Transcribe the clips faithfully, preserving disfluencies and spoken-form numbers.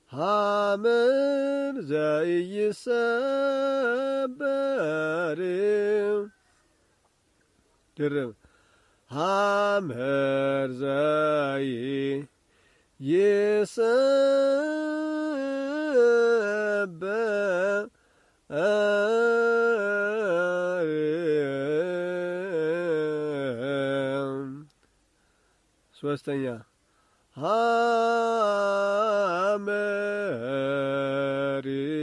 ሐመር ዘይሰበር ድርብ ሐመር ዘይሰበር ሶስተኛ ሐመር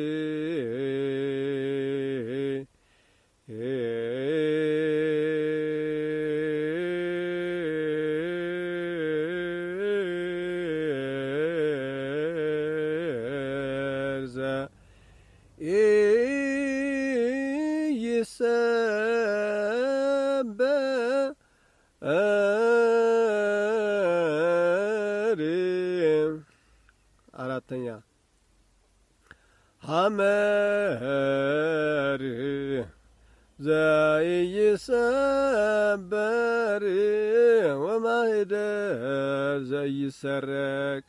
ዘይሰበር አራተኛ ሐመር ዘይሰበር ወማኅደር ዘይሰረቅ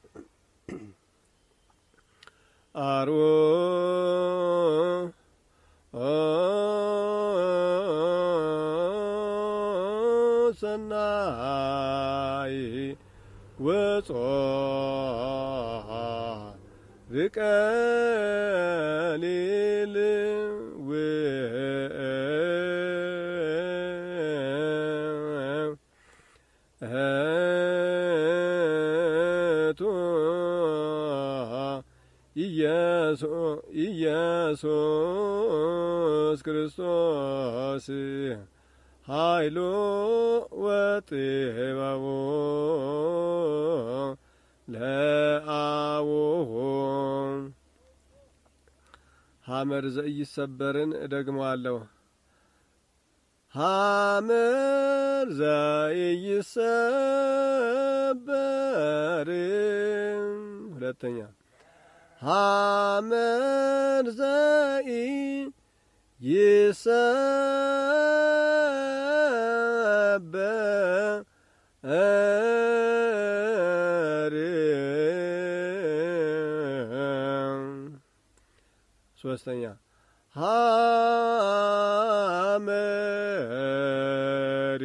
አርዎ ሰናይ ወጾር ቀሊል ውእቱ ኢየሱስ ክርስቶስ ኃይሉ ወጥበቡ ለአቡሁ ሐመር ዘይሰበርን እደግመዋለሁ። ሐመር ዘይሰበር ሁለተኛ ሐመር ዘይሰበር ሶስተኛ ሐመር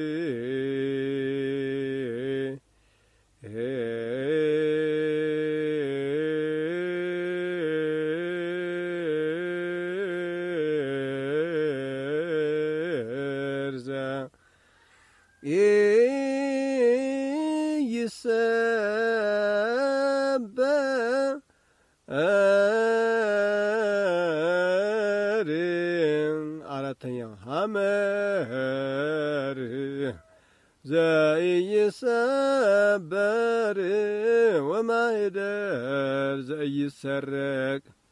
ይሰበር አራተኛው ሐመር ዘይሰበር ወማኅደር ዘይሰረቅ